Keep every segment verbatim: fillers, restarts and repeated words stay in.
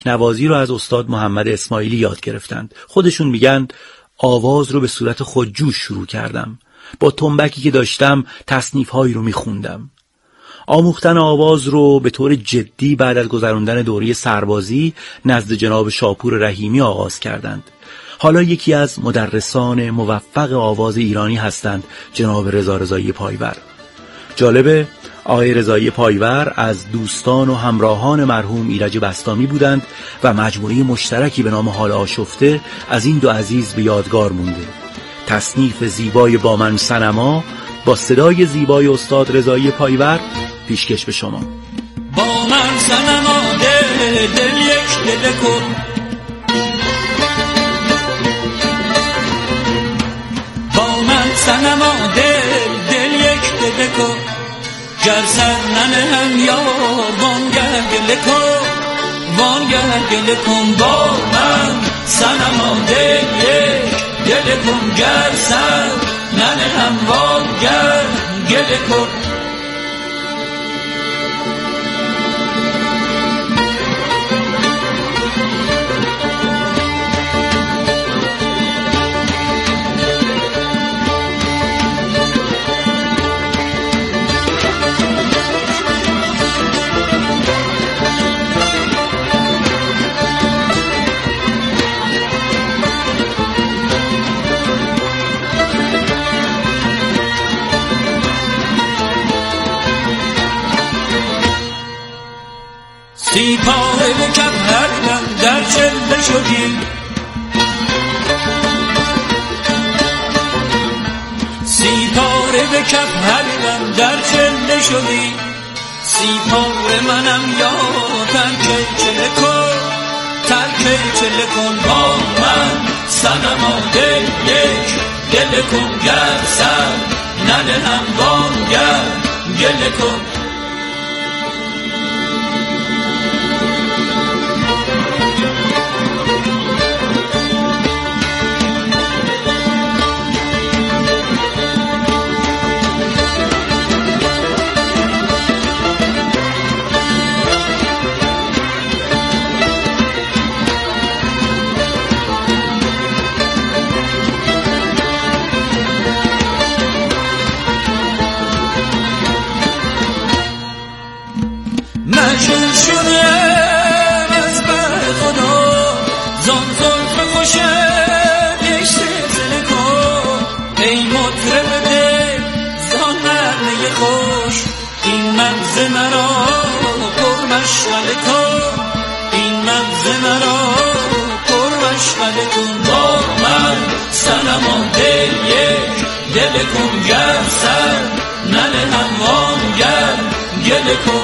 نوازی رو از استاد محمد اسماعیلی یاد گرفتند. خودشون میگن آواز رو به صورت خودجوش شروع کردم. با تنبکی که داشتم تصنیف‌هایی رو میخوندم. آموختن آواز رو به طور جدی بعد از گذراندن دوره سربازی نزد جناب شاپور رحیمی آغاز کردند. حالا یکی از مدرسان موفق آواز ایرانی هستند جناب رضا رضایی پایور. جالبه آقای رضایی پایور از دوستان و همراهان مرحوم ایرج بسطامی بودند و مجموعه مشترکی به نام حال آشفته از این دو عزیز به یادگار مونده. تصنیف زیبای با من صنما با صدای زیبای استاد رضایی پایور پیشکش به شما. با من صنما دل دل یک دل کن، با من صنما دل دل یک دل کن، گر سر ننهم یار وانگه گله کن، وانگه گله کن. با من صنما دل یک گله کن، گر سر ننهم وانگه گله کن. سی پاره به کف هر دم در چله شدی، سی پاره به کف هر دم در چله شدی، سی پاره منم یا ترک چله کن، ترک چله کن. با من صنما دل یک گله کن، گر سر ندهم وانگر گله کن. مجبور شدم از بر خدا زان زلف خوشم یک سلسله کن، ای مطرب دل زان نغمه خوش این مغز مرا پر مشغله کن، این مغز مرا پر مشغله کن. با من صنما دل یک دل کن، گر سر ننهم وانگر گله کن.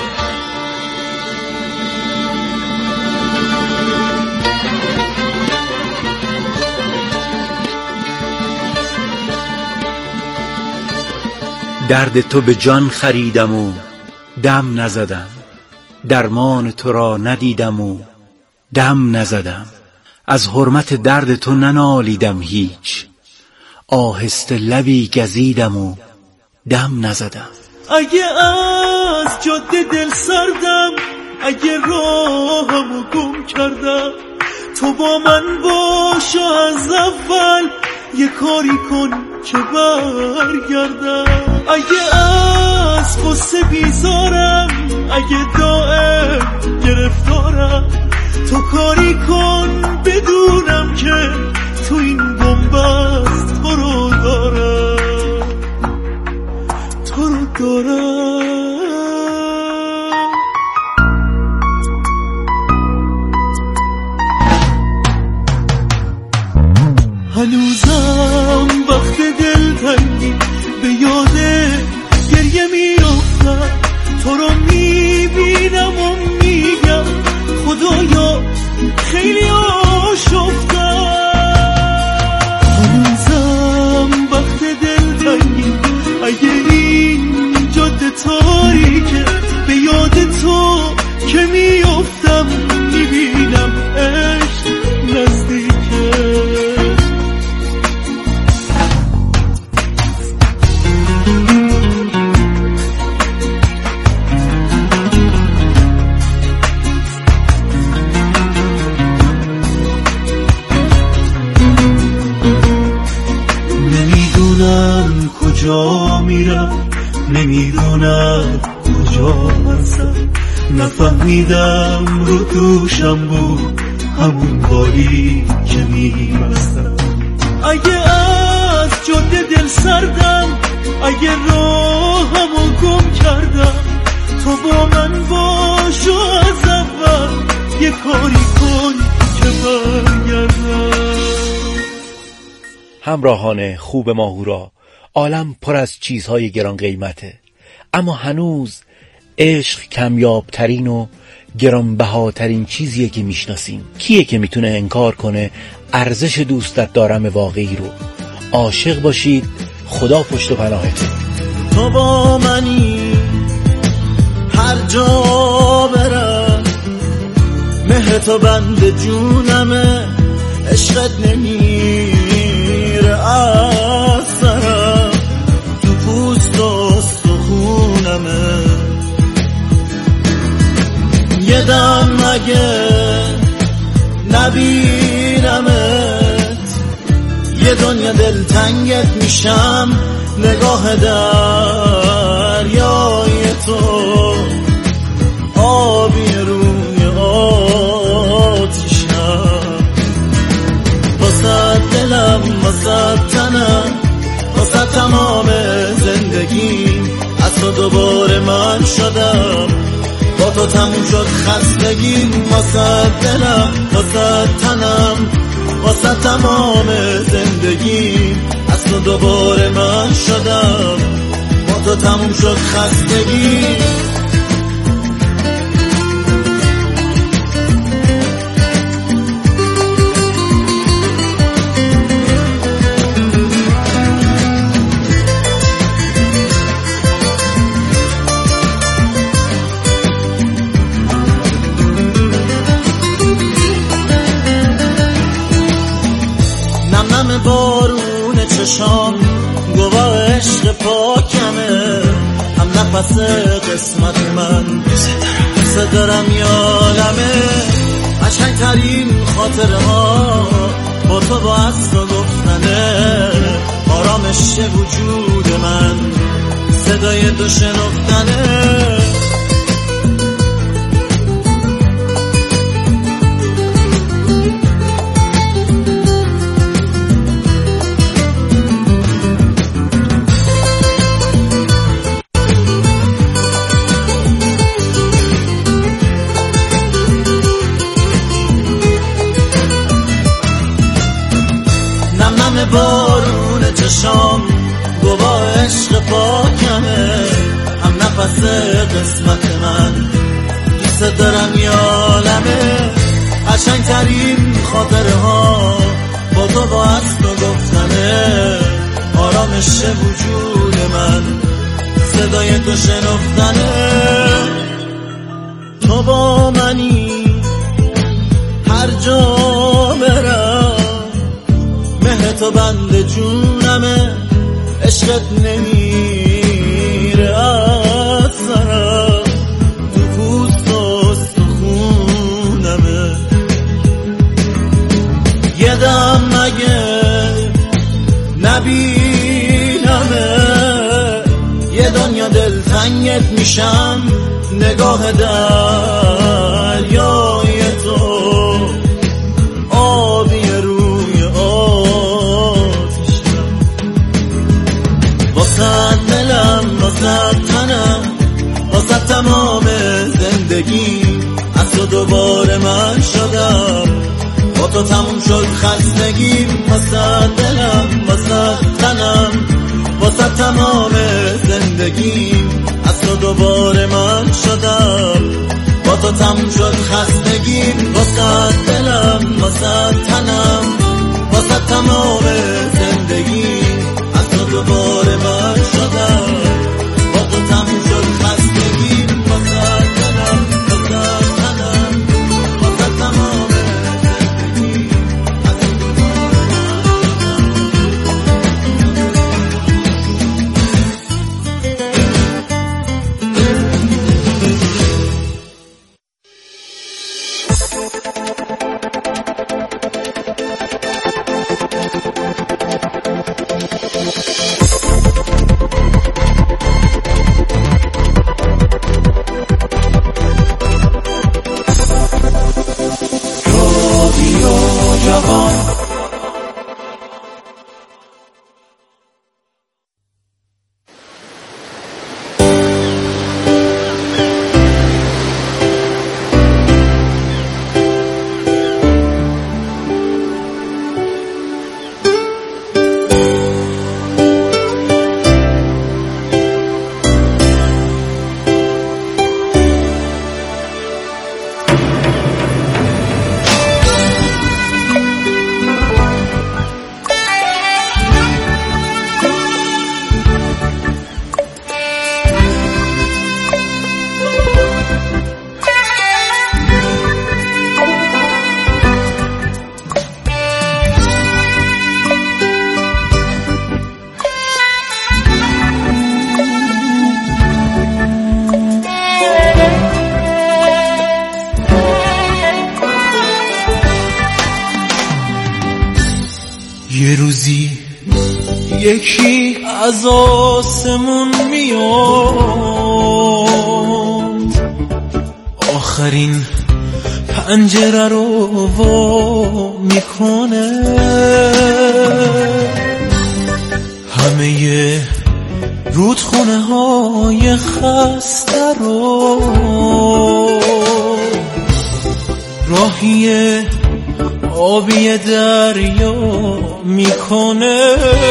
درد تو به جان خریدم و دم نزدم، درمان تو را ندیدم و دم نزدم، از حرمت درد تو ننالیدم هیچ، آهسته لبی گزیدم و دم نزدم. اگه از جاده دل سردم، اگه راهمو گم کردم، تو با من باش و از اول یه کاری کن که برگردم. اگه از قصه بیزارم، اگه دائم گرفتارم، تو کاری کن بدونم که تو این بنبست تو رو دارم، تو رو دارم. هنوزم وقت دلتنگی به یاد گریه میافتم، تو رو میبینم و میگم خدایا خیلی آشفتم. هنوزم وقت دلتنگی اگه این جاده تاریکه، به یاد تو که میافتم میبینم عشق نزدیکه. کجا میرم نمیدونم کجا هستم نفهمیدم رو دوشم بود همون باری که میبستم اگه از جاده دل سردم اگه راهمو گم کردم تو با من باش و از اول یه کاری کن که برگردم. همراهان خوب ماهورا، عالم پر از چیزهای گران قیمته، اما هنوز عشق کمیابترین و گرانبهاترین چیزیه که میشناسیم. کیه که میتونه انکار کنه ارزش دوستت دارم واقعی رو؟ عاشق باشید، خدا پشت و پناهته. تو با منی هر جا برم مهر تو بند جونمه عشقت نمیره از سرم تو پوست و سخونمه یه دم مگه نبینمت یه دنیا دلتنگت میشم نگاه دریای تو آبی روی آتیشم واسه دلم واسه تنم واسه تمام زندگی از تو دوباره من شدم با تو تموم شد خستگی واسه دلم واسه تنم واسه تمام زندگی از تو دوباره من شدم با تو تموم شد خستگی بارون چشام گواه عشق پاکمه هم نفس قسمت من دوست دارم یالمه قشنگترین خاطره ها با تو با از تو گفتنه آرامش وجود من صدای تو شنفتنه بارون چشام گواه عشق پاکمه هم نفس قسمت من دوست دارم یالمه قشنگترین خاطره ها با تو با از تو گفتنه آرامش وجود من صدای تو شنفتنه تو با منی هر جا برم مهر تو بند جونمه عشقت نمیره از سرم تو پوست و سخونمه یه دم مگه نبینمه یه دنیا دلتنگت میشم نگاه دریای تو آبی روی آتیشم واسه دلم واسه تنم واسه تمام زندگی از تو دوباره من شدم با تو تموم شد خستگی واسه دلم واسه تنم واسه تمام زندگی از تو دوباره من شدم با تو تموم شد خستگی واسه دلم واسه تنم واسه تمام زندگی از تو دوباره من شدم با تو تموم شد خستگی واسه دلم واسه تنم واسه تمام زندگی از تو دوباره من شدم یه روزی یکی از آسمون میاد، آخرین پنجره رو وا میکنه، همه رودخونه های خسته رو راهی آبی دریا میکنه.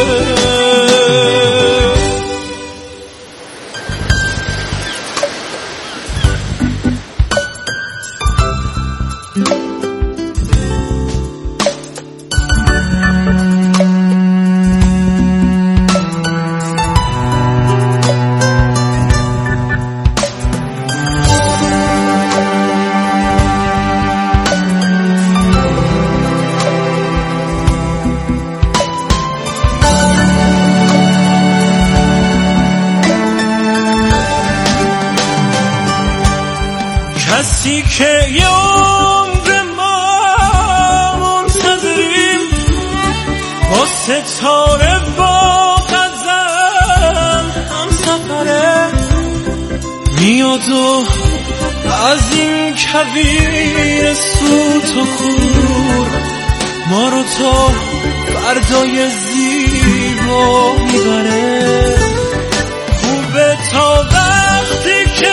کسی که یه عمر ما منتظریم، با ستاره با غزل هم سفره، میاد و از این کویر سوت و کور ما رو تا فردای زیبا میبره. خوبه تا وقتی که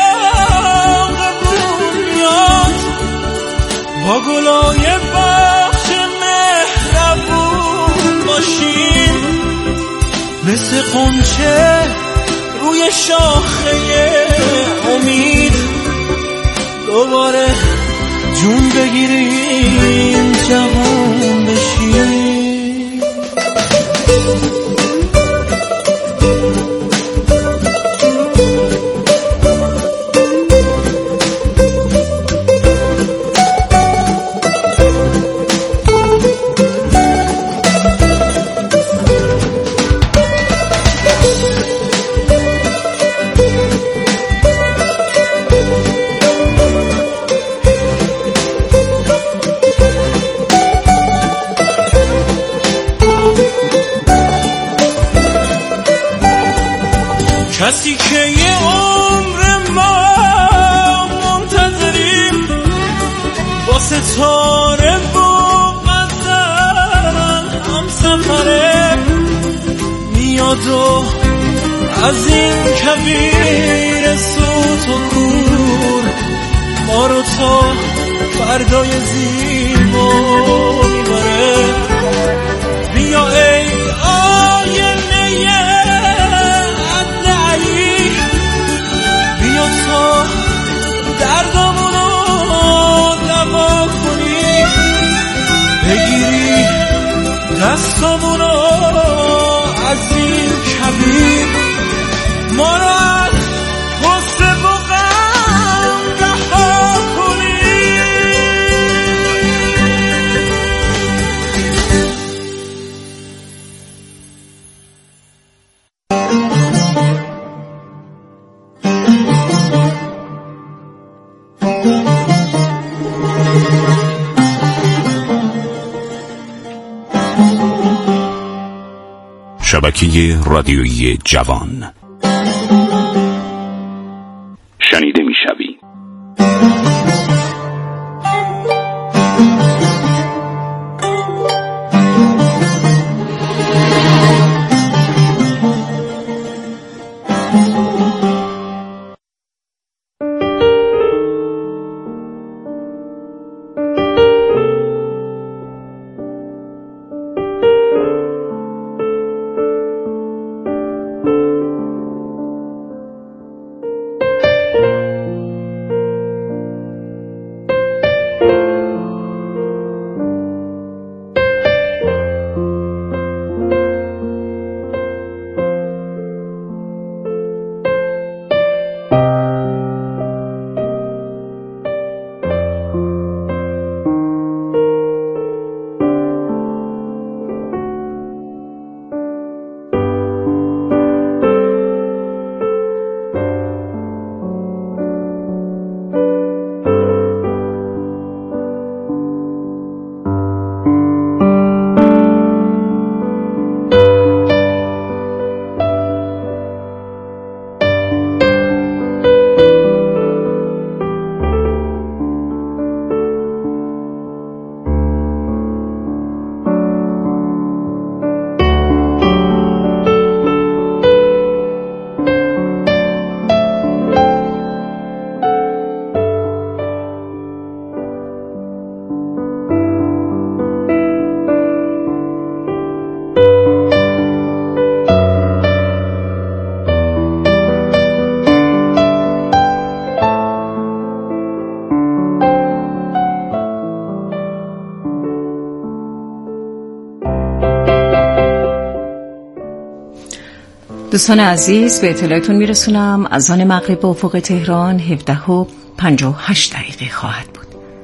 با گلای بخش مهربون باشیم، مثل غنچه روی شاخه امید دوباره جون بگیریم، جوان بشیم. کسی که یه عمر ما منتظریم، با ستاره و غزل هم سفره، میاد و از این کویر سوت و کور ما رو تا فردای زیبا میبره. بیا ای آینه تا دردمونو دوا کنی، بگیری دستامونو از این کویر، ما رو از غصه و غم رها کنی. شبکه رادیویی جوان شنیده میشوی. دوستان عزیز، به اطلاعتون میرسونم اذان مغرب به افق تهران هفده و پنجاه و هشت دقیقه خواهد بود.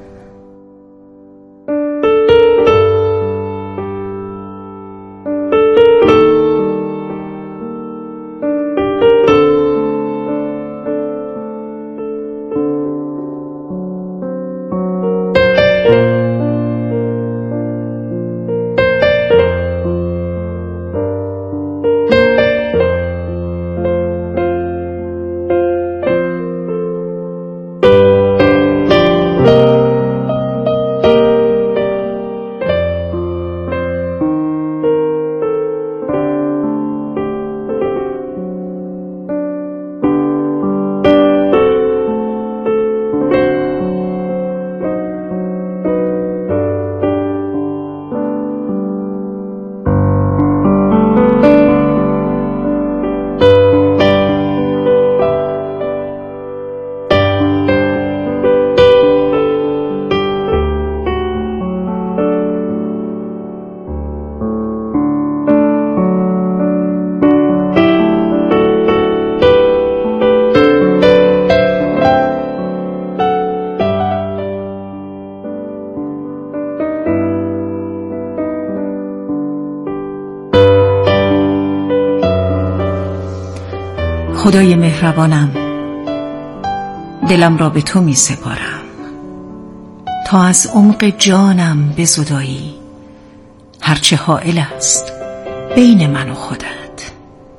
خدای مهربانم، دلم را به تو می سپارم تا از عمق جانم بزدایی هرچه حائل است بین من و خودت،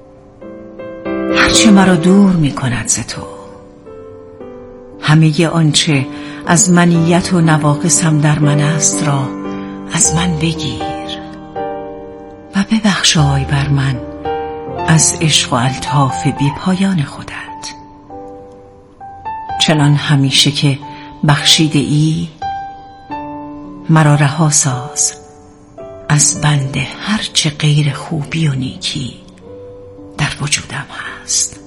هرچه مرا دور می کند ز تو، همه آنچه از منیت و نواقصم در من است را از من بگیر و ببخشای بر من از عشق و الطاف بی پایان خودت، چنان همیشه که بخشیده ای مرا رها ساز از بند هرچه غیر خوبی و نیکی در وجودم هست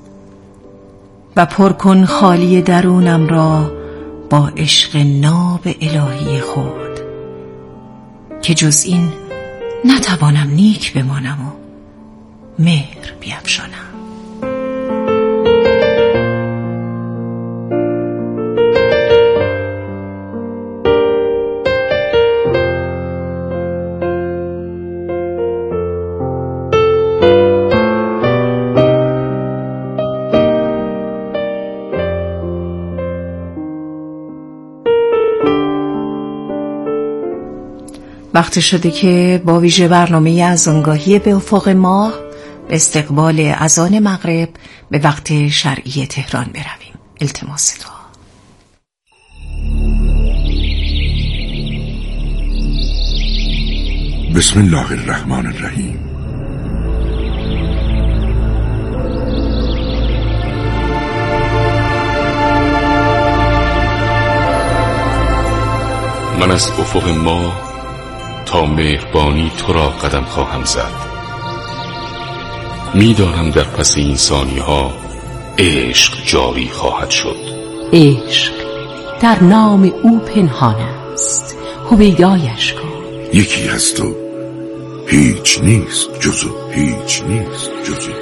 و پر کن خالی درونم را با عشق ناب الهی خود که جز این نتوانم نیک بمانم و مهر بیفشانم. وقت شده که با ویژه برنامه اذانگاهی به افق ماه به استقبال اذان مغرب به وقت شرعی تهران برویم. التماس دعا. بسم الله الرحمن الرحیم. من از افق ما تا مهربانی تو را قدم خواهم زد. میدانم در پس این ثانیه ها عشق جاری خواهد شد. عشق در نام او پنهان است، هویدایش کن. یکی هست و هیچ نیست جزو، هیچ نیست جزو.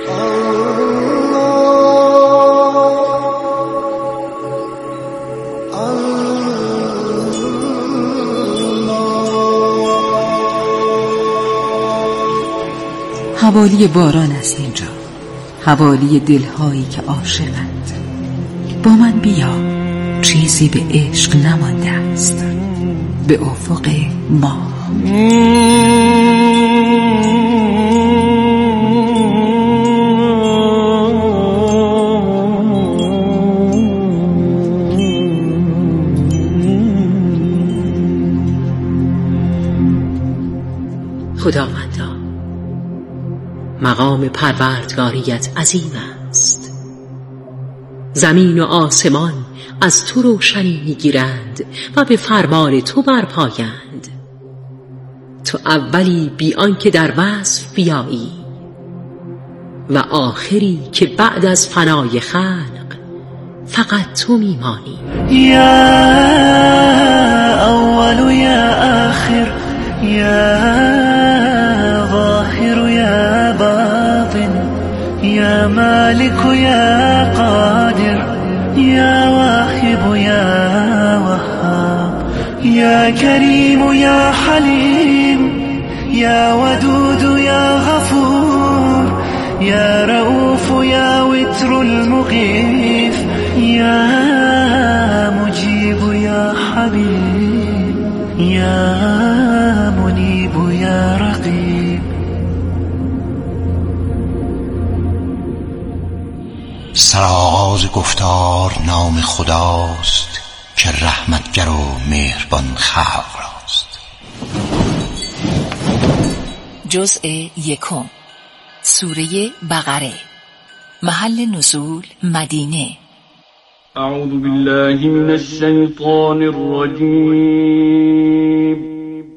حوالی باران است اینجا، حوالی دلهایی که عاشقند. با من بیا، چیزی به عشق نمانده است. به افق ما. خداوندا، مقام پروردگاریت عظیم است. زمین و آسمان از تو روشنی میگیرند و به فرمان تو برپایند. تو اولی بی آنکه در وصف بیایی و آخری که بعد از فنای خلق فقط تو میمانی. یا اول یا آخر، یا ظاهر یا باطن، يا مالك يا قادر يا واهب يا وهاب يا كريم يا حليم يا ودود يا غفور يا رؤوف يا وتر المغيث يا مجيب يا حبيب يا منيب يا رقيب. سرآغاز گفتار نام خداست که رحمتگر و مهربان خلق راست. جزء یکم، سوره بقره. محل نزول مدینه. اعوذ بالله من الشیطان الرجیم.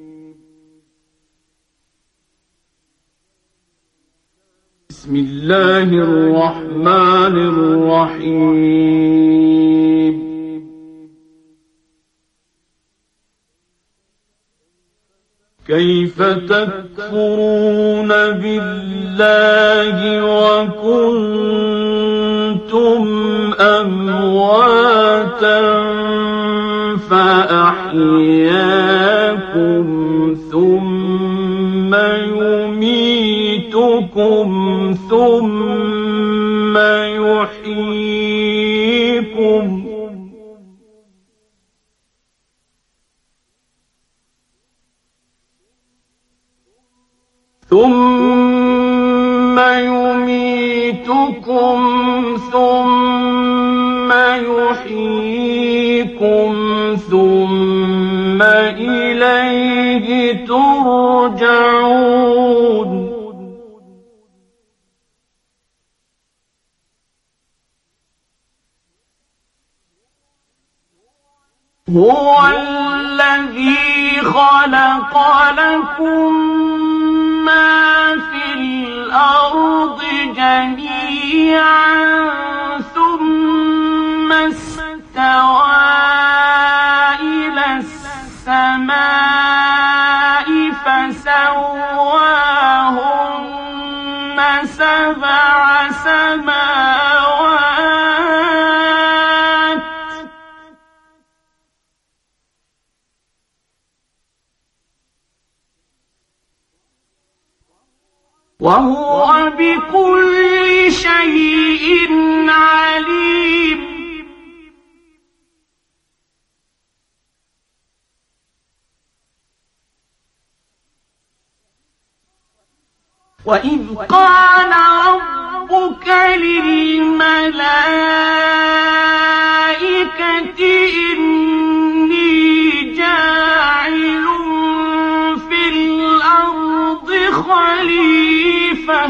بسم الله الرحمن الرحیم. كيف تكفرون بالله وكنتم أمواتا فأحياكم ثم يميتكم ثم يحييكم ثم يميتكم ثم يحييكم ثم إليه ترجعون. هو الذي خلق لكم ما في الأرض جميعا ثم استوى إلى السماء فسواهن سبع سماوات وهو بكل شيء عليم. وإذ قال ربك للملائكة إني جاعل في الأرض خليفة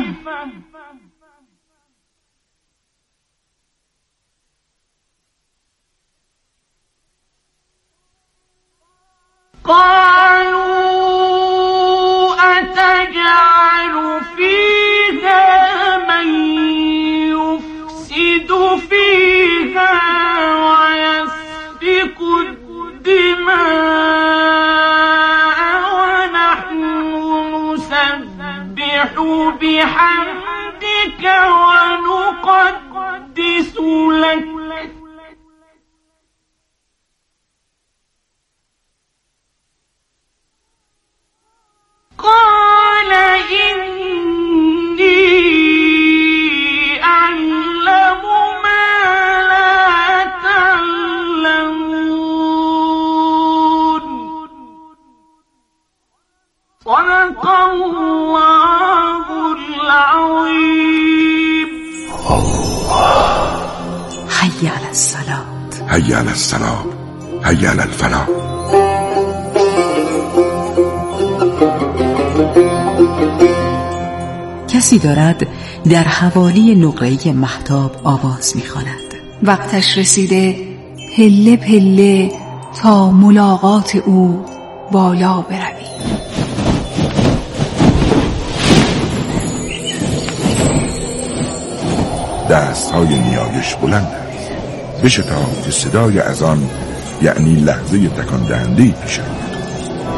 قالوا أتجعل فيها من يفسد فيها ويسفك الدماء ونحن نسبح بحمدك ونقدس لك قال إني أعلم ما لا تعلمون. صدق الله العظيم. حي على الصلاة حي على الصلاة حي على الفلاح. کسی دارد در حوالی نقره مهتاب آواز می‌خواند. وقتش رسیده پله پله تا ملاقات او بالا بروی. دستهای نیایش بلند است. بشتاب که صدای اذان یعنی لحظه تکان دهنده‌ای پیش آید.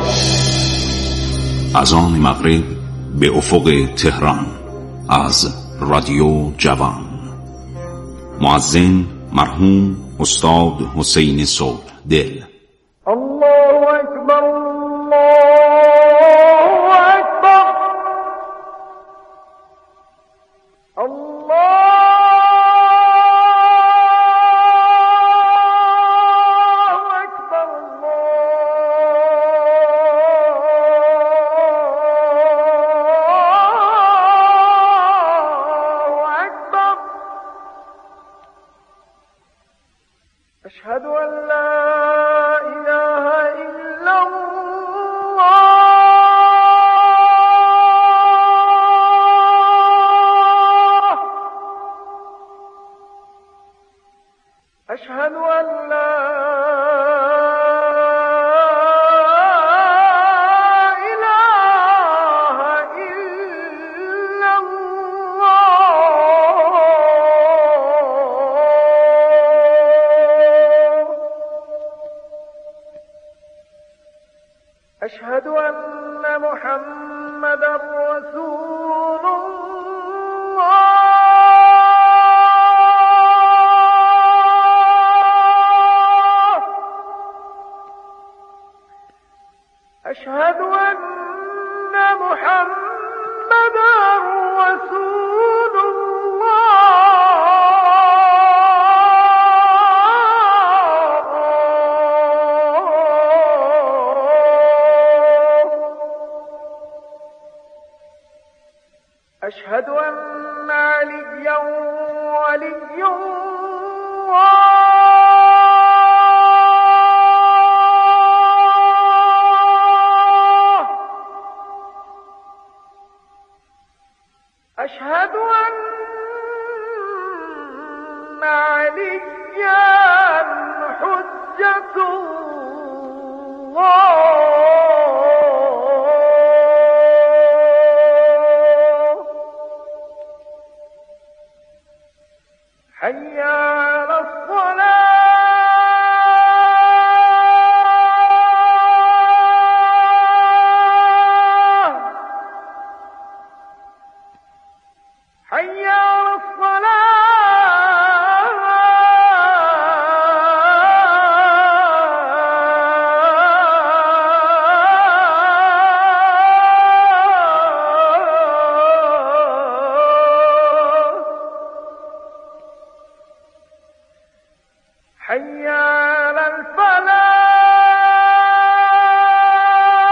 اذان مغرب به افق تهران از رادیو جوان. مؤذن مرحوم استاد حسین صبح دل. الله اکبر الله اکبر الله أشهد أن لا إله إلا الله أشهد أن لا إله إلا الله أشهد أن محمدا رسول الله أشهد أن محمدا رسول أشهد أن عليا ولي الله